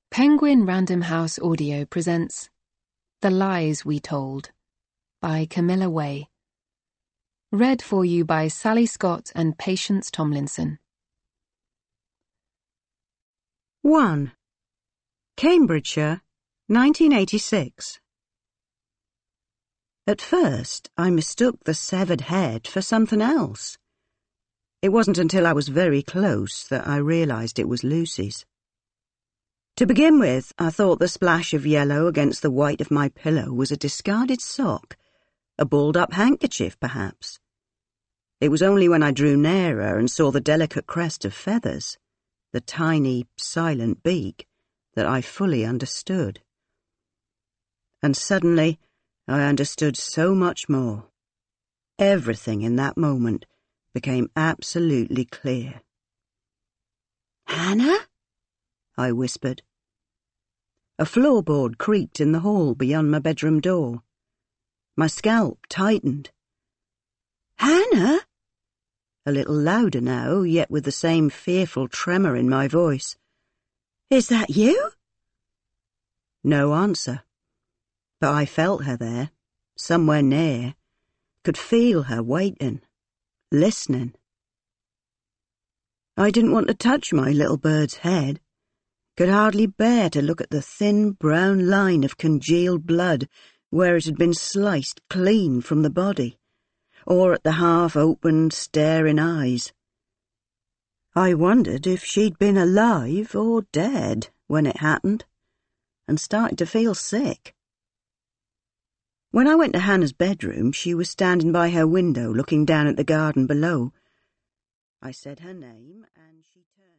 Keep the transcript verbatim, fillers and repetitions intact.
Penguin Random House Audio presents The Lies We Told by Camilla Way. Read for you by Sally Scott and Patience Tomlinson. one. Cambridgeshire, nineteen eighty-six. At first, I mistook the severed head for something else. It wasn't until I was very close that I realised it was Lucy's. To begin with, I thought the splash of yellow against the white of my pillow was a discarded sock, a balled-up handkerchief, perhaps. It was only when I drew nearer and saw the delicate crest of feathers, the tiny, silent beak, that I fully understood. And suddenly, I understood so much more. Everything in that moment became absolutely clear. "Hannah?" I whispered. A floorboard creaked in the hall beyond my bedroom door. My scalp tightened. "Hannah?" A little louder now, yet with the same fearful tremor in my voice. "Is that you?" No answer. But I felt her there, somewhere near, could feel her waiting, listening. I didn't want to touch my little bird's head. Could hardly bear to look at the thin brown line of congealed blood where it had been sliced clean from the body, or at the half-opened, staring eyes. I wondered if she'd been alive or dead when it happened, and started to feel sick. When I went to Hannah's bedroom, she was standing by her window looking down at the garden below. I said her name, and she turned.